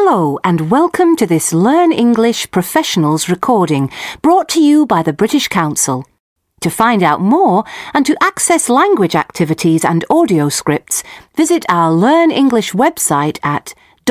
Hello and welcome to this Learn English Professionals recording brought to you by the British Council. To find out more and to access language activities and audio scripts, visit our Learn English website at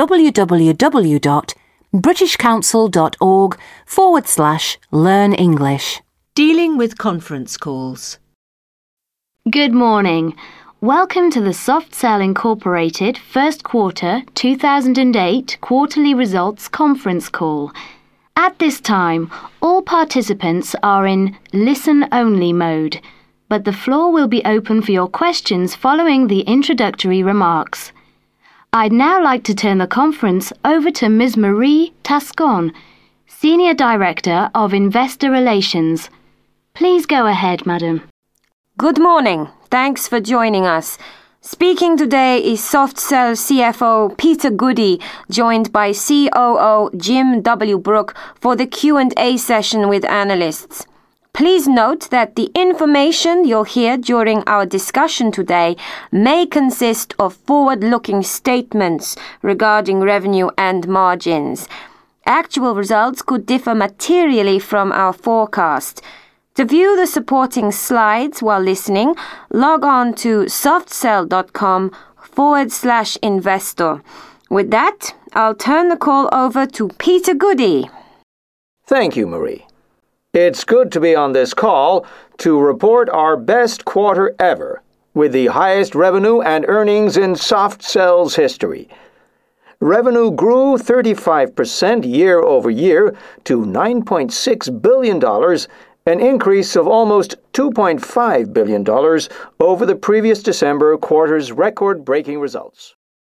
www.britishcouncil.org/Learn English. Dealing with conference calls. Good morning. Welcome to the Softcell Incorporated First Quarter 2008 Quarterly Results Conference Call. At this time, all participants are in listen-only mode, but the floor will be open for your questions following the introductory remarks. I'd now like to turn the conference over to Ms. Marie Tascon, Senior Director of Investor Relations. Please go ahead, Madam. Good morning. Thanks for joining us. Speaking today is Softcell CFO Peter Goody, joined by COO Jim W. Brooke for the Q&A session with analysts. Please note that the information you'll hear during our discussion today may consist of forward-looking statements regarding revenue and margins. Actual results could differ materially from our forecast. To view the supporting slides while listening, log on to softcell.com/investor. With that, I'll turn the call over to Peter Goody. Thank you, Marie. It's good to be on this call to report our best quarter ever, with the highest revenue and earnings in Softcell's history. Revenue grew 35% year over year to $9.6 billion, an increase of almost $2.5 billion over the previous December quarter's record-breaking results.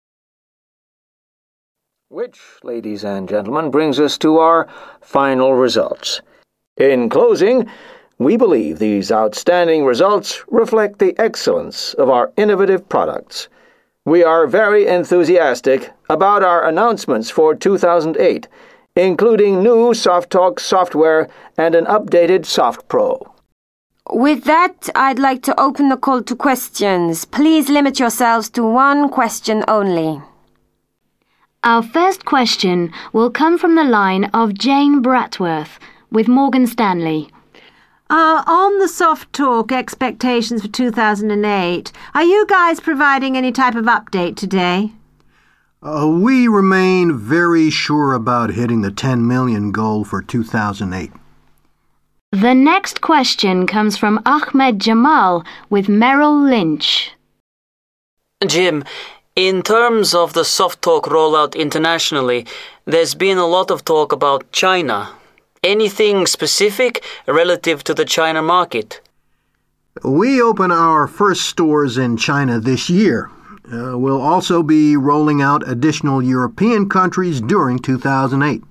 Which, ladies and gentlemen, brings us to our final results. In closing, we believe these outstanding results reflect the excellence of our innovative products. We are very enthusiastic about our announcements for 2008, including new SoftTalk software and an updated SoftPro. With that, I'd like to open the call to questions. Please limit yourselves to one question only. Our first question will come from the line of Jane Bratworth with Morgan Stanley. On the SoftTalk expectations for 2008, are you guys providing any type of update today? We remain very sure about hitting the 10 million goal for 2008. The next question comes from Ahmed Jamal with Merrill Lynch. Jim, in terms of the SoftTalk rollout internationally, there's been a lot of talk about China. Anything specific relative to the China market? We open our first stores in China this year. We'll also be rolling out additional European countries during 2008.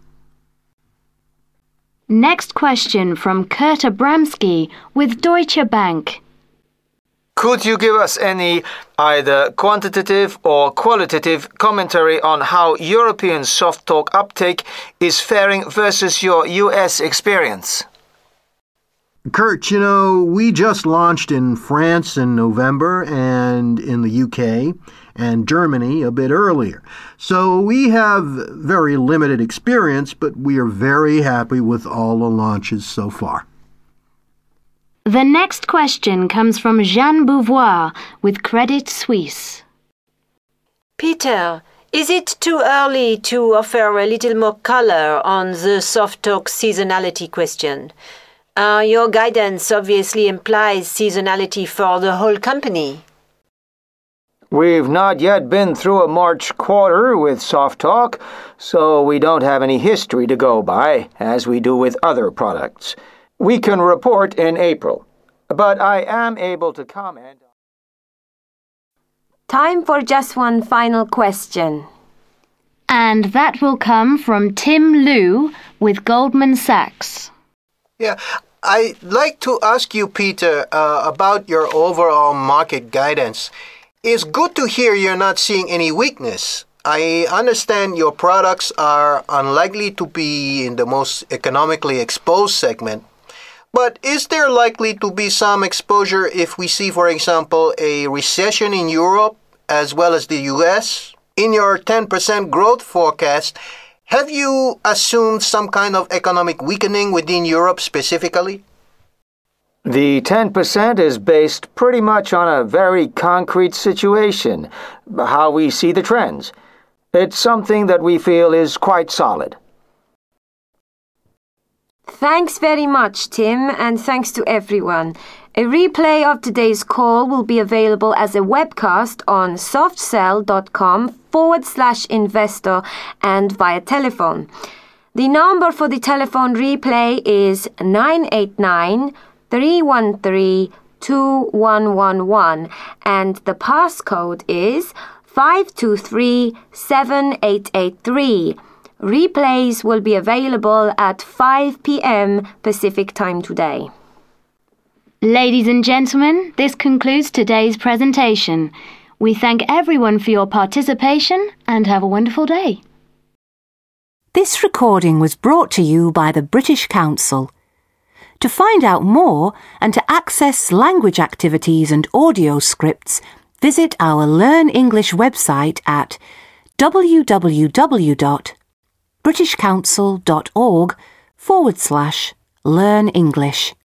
Next question from Kurt Abramsky with Deutsche Bank. Could you give us any either quantitative or qualitative commentary on how European SoftTalk uptake is faring versus your US experience? Kurt, we just launched in France in November and in the UK and Germany a bit earlier. So we have very limited experience, but we are very happy with all the launches so far. The next question comes from Jeanne Beauvoir with Credit Suisse. Peter, is it too early to offer a little more color on the SoftTalk seasonality question? Your guidance obviously implies seasonality for the whole company. We've not yet been through a March quarter with SoftTalk, so we don't have any history to go by, as we do with other products. We can report in April, but I am able to comment. Time for just one final question. And that will come from Tim Liu with Goldman Sachs. Yeah, I'd like to ask you, Peter, about your overall market guidance. It's good to hear you're not seeing any weakness. I understand your products are unlikely to be in the most economically exposed segment, but is there likely to be some exposure if we see, for example, a recession in Europe as well as the US? In your 10% growth forecast, have you assumed some kind of economic weakening within Europe specifically? The 10% is based pretty much on a very concrete situation, how we see the trends. It's something that we feel is quite solid. Thanks very much, Tim, and thanks to everyone. A replay of today's call will be available as a webcast on softcell.com/investor and via telephone. The number for the telephone replay is 989-313-2111 and the passcode is 5237883. Replays will be available at 5 p.m. Pacific Time today. Ladies and gentlemen, this concludes today's presentation. We thank everyone for your participation and have a wonderful day. This recording was brought to you by the British Council. To find out more and to access language activities and audio scripts, visit our Learn English website at www.britishcouncil.org/learn English.